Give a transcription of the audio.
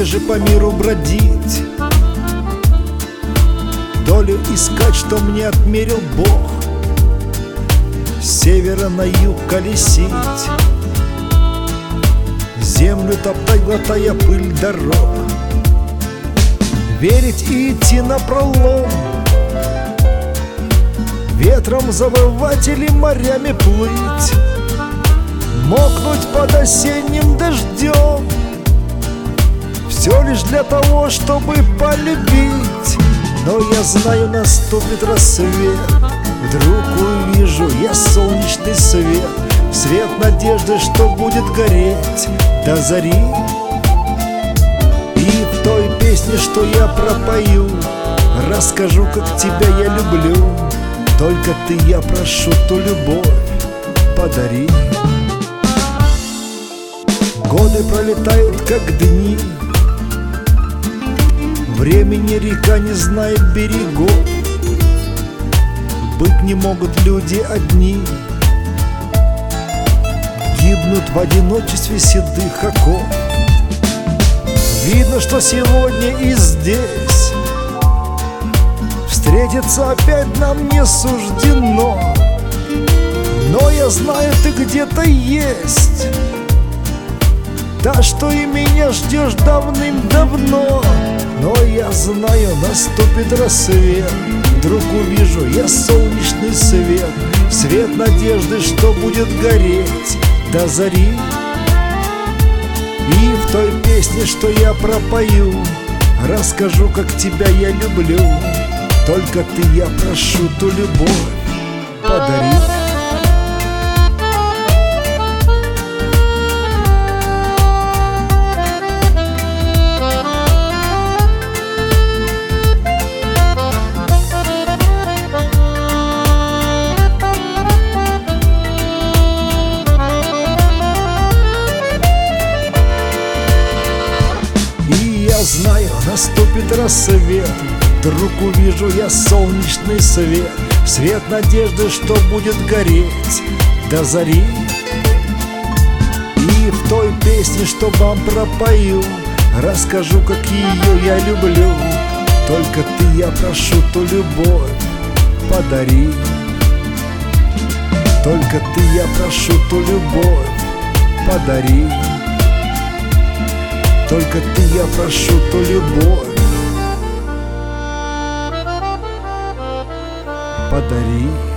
же по миру бродить, долю искать, что мне отмерил Бог, с севера на юг колесить, землю топтать, глотая пыль дорог, верить и идти напролом, ветром завывать или морями плыть, мокнуть под осенним дождем, все лишь для того, чтобы полюбить. Но я знаю, наступит рассвет, вдруг увижу я солнечный свет, свет надежды, что будет гореть до зари. И в той песне, что я пропою, расскажу, как тебя я люблю. Только ты, я прошу, ту любовь подари. Годы пролетают, как дни, времени река не знает берегов, быть не могут люди одни, гибнут в одиночестве седых оков. Видно, что сегодня и здесь встретиться опять нам не суждено, но я знаю, ты где-то есть, та, что и меня ждешь давным-давно. Но я знаю, наступит рассвет, вдруг увижу я солнечный свет, свет надежды, что будет гореть до зари. И в той песне, что я пропою, расскажу, как тебя я люблю. Только ты, я прошу, ту любовь подари. Я знаю, наступит рассвет, вдруг увижу я солнечный свет, свет надежды, что будет гореть до зари. И в той песне, что вам пропою, расскажу, как ее я люблю. Только ты, я прошу, ту любовь подари. Только ты, я прошу, ту любовь подари. Только ты, я прошу, ту любовь подари.